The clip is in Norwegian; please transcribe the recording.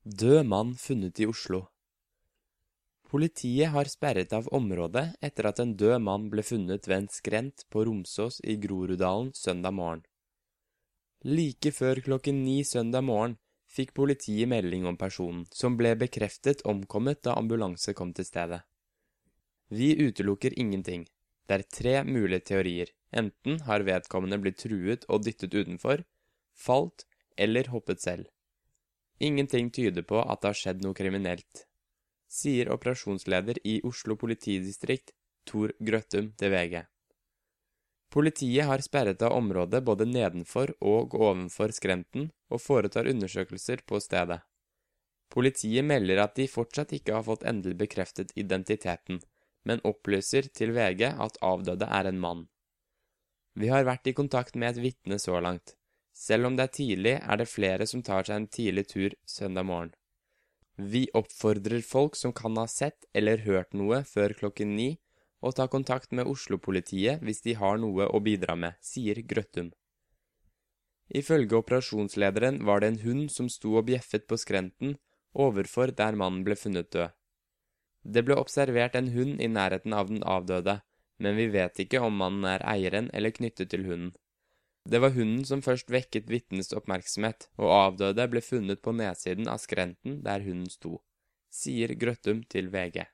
Død mann funnet i Oslo. Politiet har sperret av området etter at en død mann ble funnet ved en skrent på Romsås i Groruddalen søndag morgen. Like før 9:00 søndag morgen fikk politiet melding om personen, som ble bekreftet omkommet da ambulanse kom til stedet. Vi utelukker ingenting. Det er 3 mulige teorier. Enten har vedkommende blitt truet og dyttet utenfor, falt eller hoppet selv. Ingenting tyder på at det har skjedd noe kriminelt, sier operasjonsleder i Oslo politidistrikt, Tor Grøttum, til VG. Politiet har sperret av området både nedenfor og ovenfor skrenten og foretar undersøkelser på stedet. Politiet melder at de fortsatt ikke har fått endelig bekreftet identiteten, men opplyser til VG at avdøde er en mann. Vi har vært i kontakt med et vitne så langt. Selv om det er tidlig, er det flere som tar seg en tidlig tur søndag morgen. Vi oppfordrer folk som kan ha sett eller hørt noe før 9:00, å ta kontakt med Oslo-politiet hvis de har noe å bidra med, sier Grøttum. Ifølge operasjonslederen var det en hund som sto og bjeffet på skrenten overfor der mannen ble funnet død. Det ble observert en hund i nærheten av den avdøde, men vi vet ikke om mannen er eieren eller knyttet til hunden. Det var hunden som først vekket vitnets oppmerksomhet, og avdøde ble funnet på nedsiden av skrenten der hunden sto, sier Grøttum til VG.